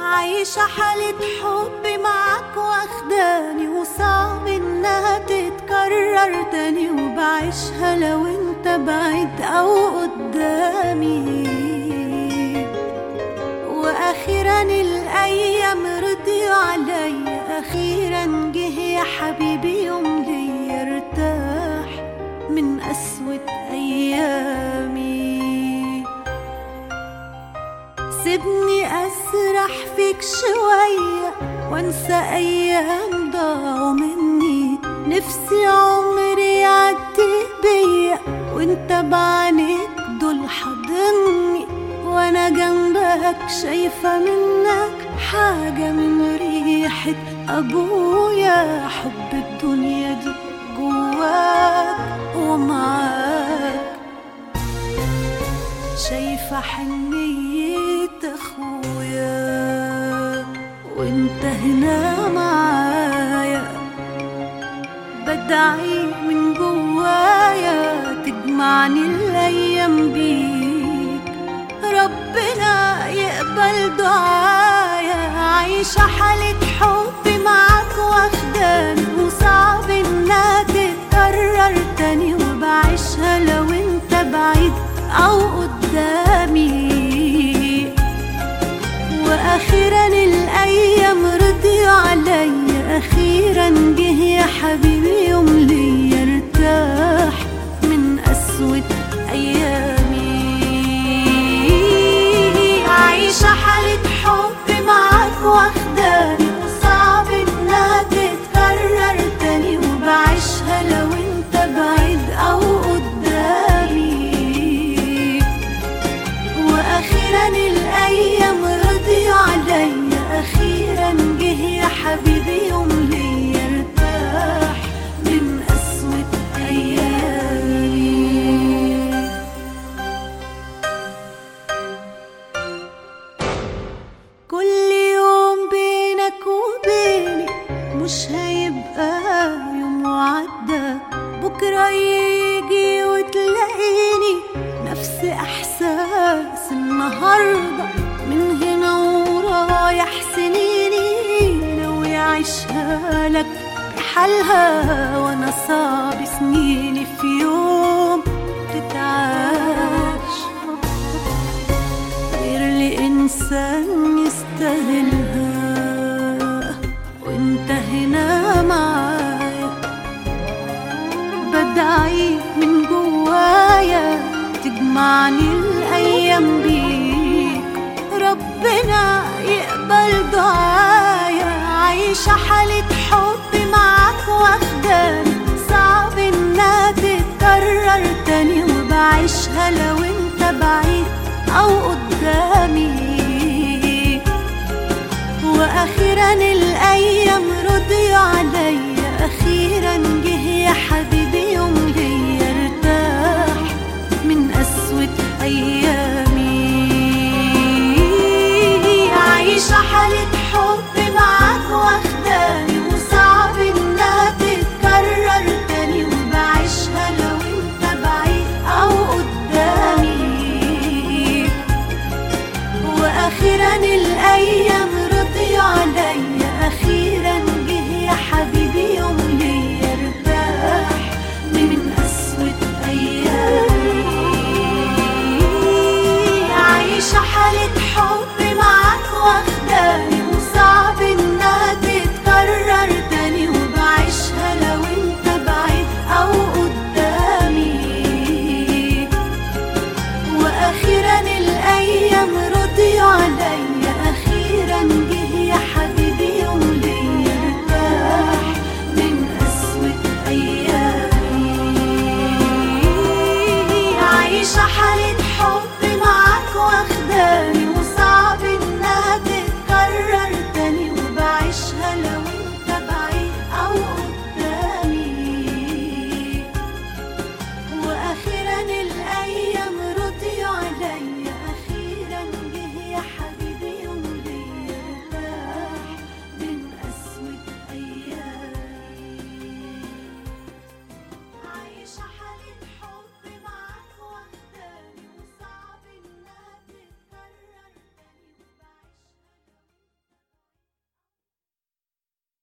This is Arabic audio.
عايشة حالة حب معاك واخداني، وصعب انها تتكرر تاني، وبعيشها لو انت بعيد او قدامي. واخيرا الايام رضيوا عليا، اخيرا جه يا حبيبي يوم ليا ارتاح من قسوة ايامي. سيبني أسرح فيك شوية وانسى أيام ضاعوا مني، نفسي عمري يعدي بيا وانت بعينيك دول حاضني، وانا جنبك شايفة منك حاجة من ريحة أبويا. حب الدنيا دي جواك ومعاك، شايفة حنية اخويا وانت هنا معايا، بدعي من جوايا تجمعني الايام بيك، ربنا يقبل دعايا. عايشة حالة حب معاك واخداني، وصعب انها تتكرر تاني، وبعيشها لو انت بعيد او قدامي. واخيرا الايام رضيوا عليا، اخيرا جه يا حبيبي يوم ليا ارتاح من قسوة ايامي. عايشة حالة حب معاك واخداني، وصعب انها تتكرر تاني، وبعيشها لو انت بعيد او قدامي. واخيرا الايام رضيوا عليا، اخيرا جه يا حبيبي يوم ليا ارتاح من قسوة ايامي. كل يوم بينك وبيني مش هيبقى يوم وعدى، بكرة يجي وتلاقيني نفس احساس النهاردة، من هنا ورايح سنيني ناوي اعيشها لك بحالها، وانا صعب سنيني في يوم تتعاش غير لإنسان يستاهلها، وانت هنا معايا، بدعي من جوايا تجمعني الايام بيك، ربنا يقبل دعايا. عايشة حالة حب معاك واخداني، صعب انها تتكرر تاني، وبعيشها لو انت بعيد او قدامي. واخيرا الايام رضيوا عليا، اخيرا جه يا حبيبي يوم ليا ارتاح من قسوة ايامي. عايشة حالة حب معاك واخداني، وصعب انها تتكرر تاني، وبعيشها لو انت بعيد او قدامي. واخيرا الايام رضيوا عليا، اخيرا جه يا حبيبي يوم ليا ارتاح من قسوة ايامي. عايشة حالة حب معاك واخداني، وصعب انها تتكرر تاني، وبعيشها لو انت بعيد او قدامي. واخيرا الايام رضيوا عليا، اخيرا جه يا حبيبي يوم ليا ارتاح من قسوة ايامي. عايشة